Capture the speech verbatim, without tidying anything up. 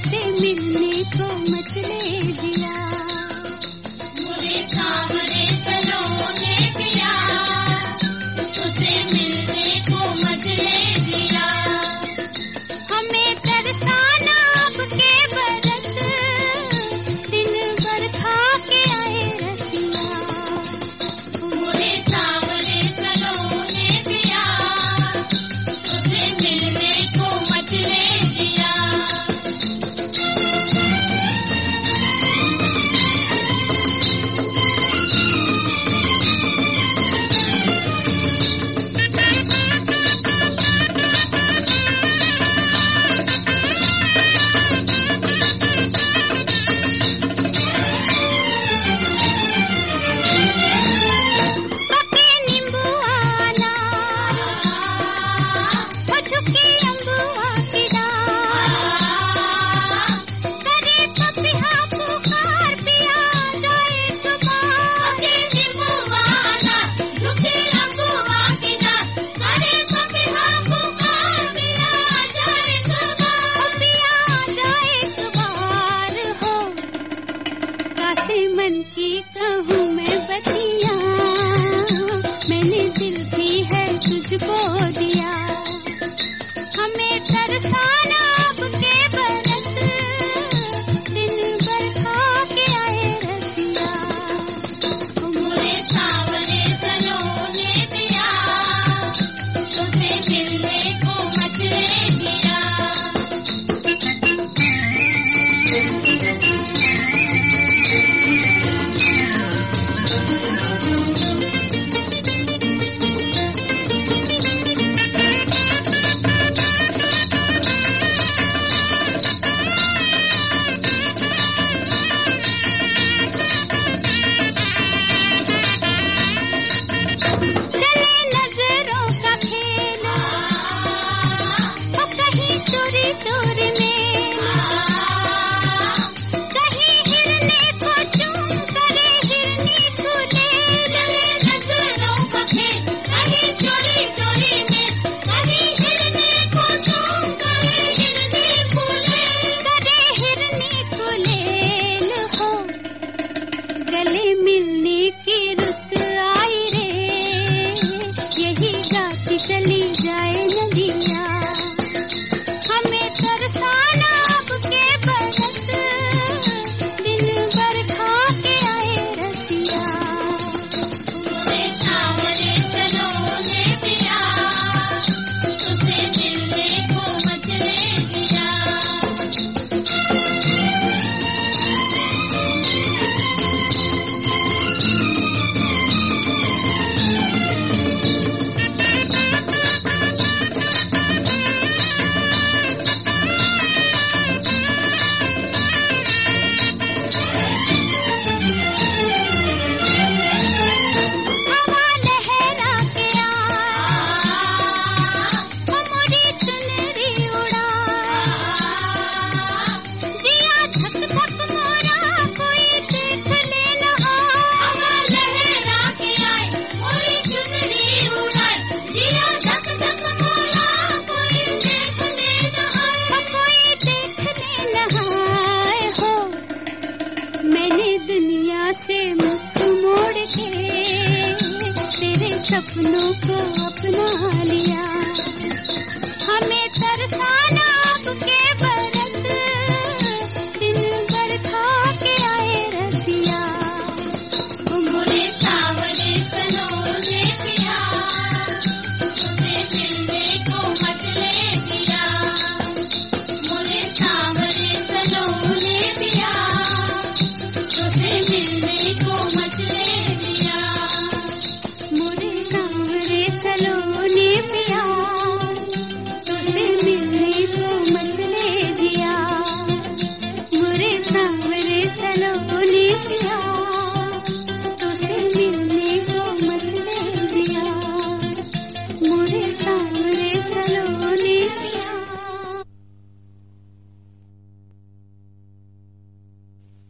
तुझसे मिलने को मचले जिया। मुझे सावरे सलोने पिया, तुझसे मिलने को मचले जिया। हमें तरसाना अब के बरस, दिन भर खा के आए रसिया। मुझे सावरे सलोने पिया, तुझसे मिलने को मचले जिया। पके नींबू आना, वो झुकी अम्बुआ की डाल, करे पपिया पुकार पिया जाए तुम्हार। पके नींबू आना, झुकी अम्बुआ की डाल, करे पपिया पुकार पिया जाए तुम्हार। पिया जाए तुम्हार हो, कासे मन की कहूँ मैं बतिया, मैंने दिल भी है तुझको दिया। हमें तरसाना अब के बरस, दिन भर खा के आए रसिया। मुझे सावरे सलोने पिया, तुझसे मिलने को मचले जिया। चले नजरों का खेल, वो कहीं चोरी चोरी में, कहीं हिरने को चूम करे हिरनी खुले। चले नजरों का खेल, कहीं चोरी चोरी में, कहीं हिरने को चूम करे हिरनी फूले। करे हिरनी खुलेल हो, गले मिलने की रुत आई रे, यही गाती चली जाए नदिया। हमें तरसाना अब के बरस, दिन भर खा के आए रसिया। मुझे सावरे सलोने पिया, तुझसे मिलने को मचले जिया। हवा लहरा के आ, वो मोरी चुनरी उड़ा, जिया धक धक मोरा कोई देख ले नहा। हवा लहरा के आए, मोरी चुनरी उड़ाए, जिया धक धक मोरा कोई देखने न आए। कोई देख ले नहाए हो, मैंने दुनिया से मुख मोड़ के तेरे सपनों को अपना लिया। हमें तरसाना